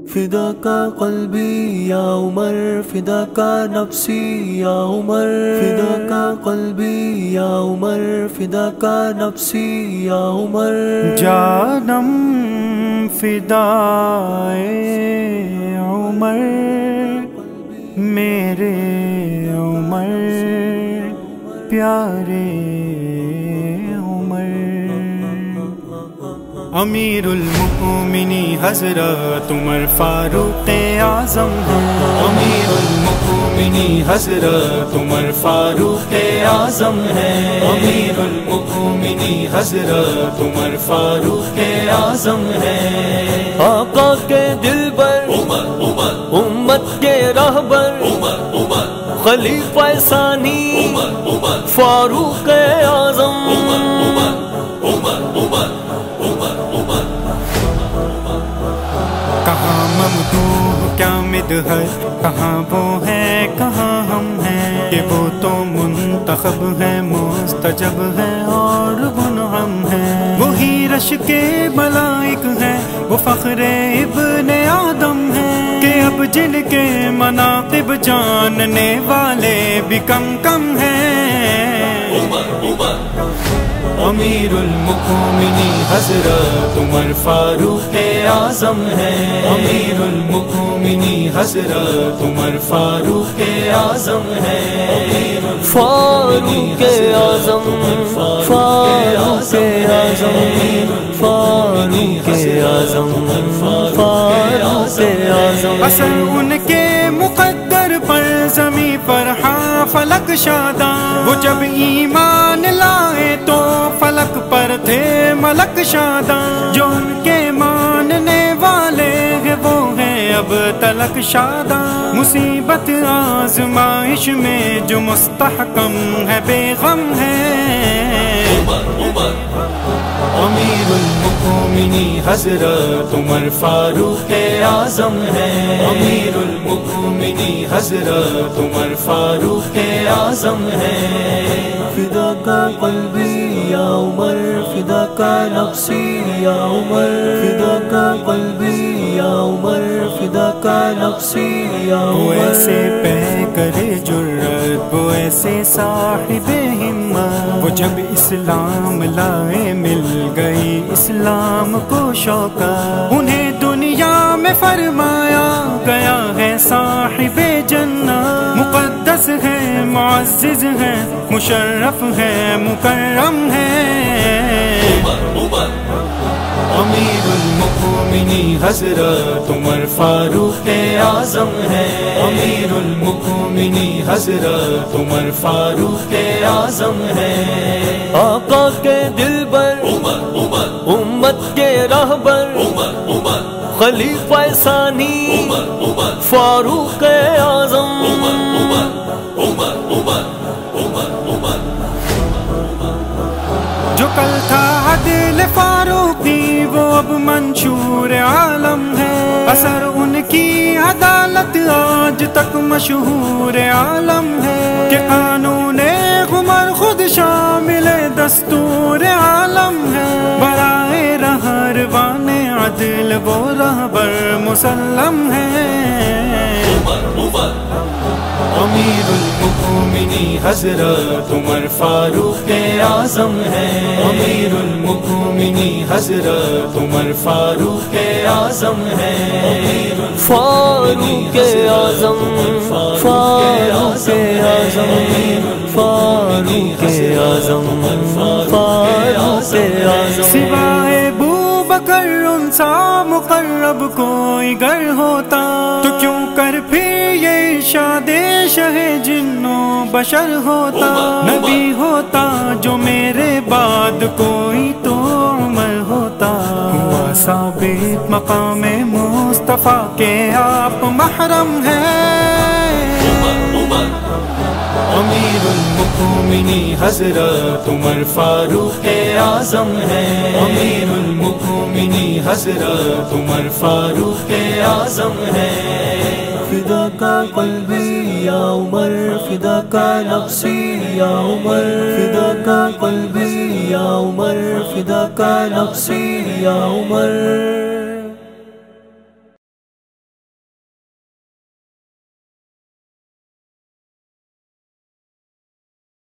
فدا کا قلبی یا عمر، فدا کا نفسی یا عمر، فدا کا قلبی یا عمر، فدا کا نفسی یا عمر، جانم فدائے عمر میرے عمر پیارے عمر۔ امیر المؤمنین حضرت عمر فاروق اعظم ہیں، امیر المؤمنین حضرت عمر فاروق اعظم ہیں، امیر المؤمنین حضرت عمر فاروق اعظم ہیں۔ آقا کے دلبر عمر، عمر امت کے رہبر عمر، عمر خلیفہ ثانی عمر، عمر فاروق اعظم عمر، عمر عمر عمر عمر عمر۔ کہاں ممدوح کیا مدحت، کہاں وہ ہے کہاں ہم ہیں، کہ وہ تو منتخب ہے مستجب ہے اور منعم ہے، وہی رش کے ملائک ہیں، وہ فخر ابن آدم ہیں، کہ اب جن کے مناقب جاننے والے بھی کم کم ہیں۔ امیر المؤمنین حضرت عمر فاروق اعظم ہیں، امیر المؤمنین حضرت عمر فاروق اعظم ہیں، فاروق اعظم، فاروق اعظم، فاروق اعظم، فاروق اعظم۔ اثر ان کے مقدر پر زمیں پر ہاں فلک شاداں، وہ جب ایمان لائے تو فلک پر تھے ملک شاداں، جو ان کے ماننے والے ہیں وہ ہیں اب تلک شاداں، مصیبت آزمائش میں جو مستحکم ہے بے غم ہے۔ امیر المؤمنین حضرت عمر فاروق اعظم ہیں، امیر المؤمنین حضرت عمر فاروق اعظم ہیں۔ فدا کا قلبی یا عمر، فدا کا نفسی یا عمر، فدا کا قلبی یا عمر، فدا کا نفسی یا عمر۔ وہ ایسے پہ کرے جرت، وہ ایسے صاحب ہمت، وہ جب اسلام لائے مل گئی اسلام کو شوقہ، انہیں دنیا میں فرمایا گیا ہے صاحب جنت، مقدس ہے معزز ہے مشرف ہے مکرم ہے۔ امیر المؤمنین حضرت عمر فاروق اعظم ہیں، امیر المؤمنین حضرت عمر فاروق اعظم ہیں۔ آقا کے دلبر عمر، عمر امت کے رہبر عمر، عمر خلیفہ ثانی عمر، عمر فاروق اعظم عمر، عمر عمر عمر عمر عمر۔ جو کل تھا عدل فاروقی وہ اب منشور عالم ہے، اثر ان کی عدالت آج تک مشہور عالم ہے، کہ قانون عمر خود شامل دستور عالم ہے، برائے رہروان عدل وہ رہبر مسلم ہے۔ امیر المؤمنین حضرت عمر فاروق اعظم ہیں، امیر المؤمنین حضرت عمر فاروق اعظم ہیں، فاروق اعظم، فاروق اعظم، فاروق اعظم، فاروق اعظم۔ سوائے ابو بکر ان سا مقرب کوئی گر ہوتا تو کیوں کر پھر یہ ارشاد شہ جنوں بشر ہوتا، نبی ہوتا جو میرے بعد کوئی تو عمر ہوتا، ہوا ثابت مقام مصطفیٰ کے آپ محرم ہیں۔ امیر المؤمنین حضرت عمر فاروق اعظم ہیں، امیر المؤمنین حضرت عمر فاروق اعظم ہیں۔ فدا کا قلبی یا عمر، فدا کا نفسی یا عمر، فدا کا قلبی یا عمر، فدا کا نفسی یا عمر۔